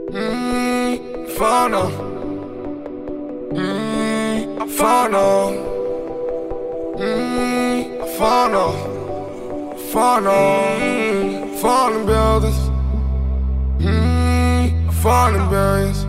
Inferno. Inferno. Inferno. Inferno. Falling buildings. Falling billions.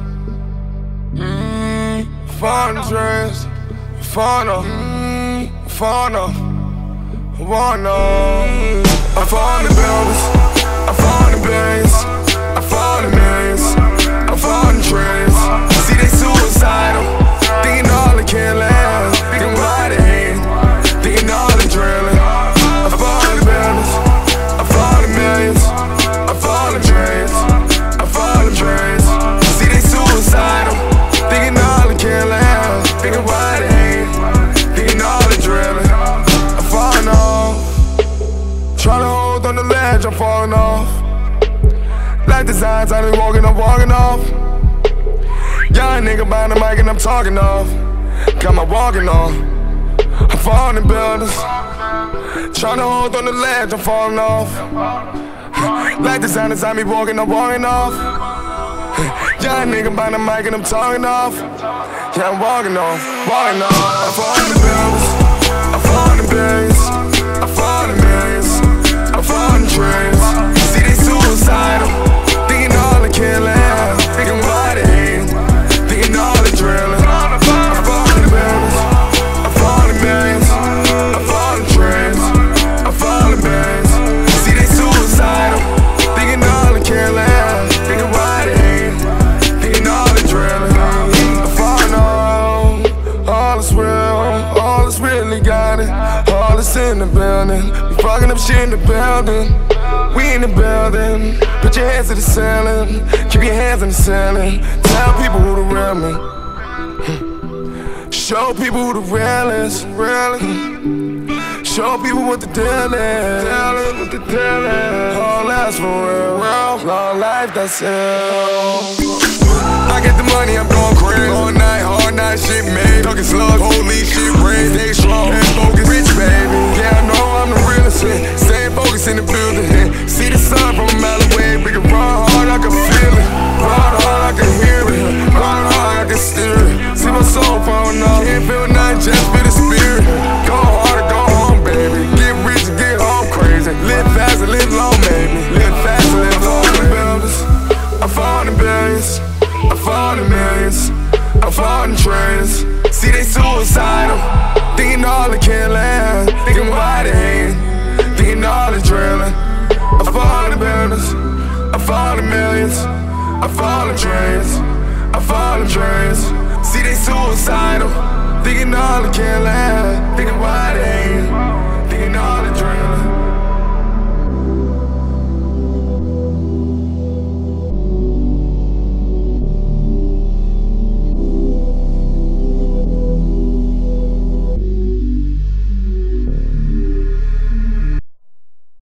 Falling dreams. Inferno. Inferno. Inferno. I'm falling buildings. I'm falling billions. I'm falling millions. I'm falling dreams. See they suicidal, thinking all they can last, thinking why they hate, thinking all they drilling. I'm falling buildings. I'm falling millions. I'm falling dreams. I'm falling dreams. See they suicidal, thinking all they can last, thinking why they hate, thinking all they drilling. I'm falling off, trying to hold on the ledge. I'm falling off. Like the signs, I be walking, I'm walking off. Young nigga behind the mic and I'm talking off. Got my walking off. I'm falling buildings. Tryna hold on the ledge, I'm falling off. Like the signs, I be walking, I'm walking off. Young nigga behind the mic and I'm talking off. Yeah, I'm walking off, walking off. I'm falling buildings. I'm falling billions. I'm falling millions. I'm falling dreams. See they suicidal, thinking all they can last, thinking why they hate, thinking all they drilling. I'm falling billions, I'm falling millions, I'm falling dreams, I'm falling billions. See they suicidal, thinking all they can last, thinking why they hate, thinking all they drilling. I'm falling all is real, all is really got it, all is in the building. We fucking up shit in the building. We in the building, put your hands to the ceiling, keep your hands on the ceiling. Tell people who the real me. Show people who the real is, show people what the deal is, tell them what the deal is. All that's for real, long life, that's it. I get the money, I'm going crazy. All night, hard night, shit made. Talking slugs, holy shit, raised. Stay strong, and focus, rich baby. Yeah, I know I'm the realest. Staying focused in the building. See the sun from a mile away. We can run hard, I can feel it. Run hard, I can hear it. Run hard, I can steer it. See my soul falling off. Can't feel nothing, just feel the spirit. Go hard or go home, baby. Get rich and get home crazy. Live fast and live long, baby. Live fast and live long. I'm falling billions. I'm falling millions, I'm falling trains. See they suicidal, thinking all they can last, thinking why they hate, thinking all they drilling. I'm falling buildings, I'm falling millions, I'm falling trains, I'm falling trains. See they suicidal, thinking all they can last, thinking why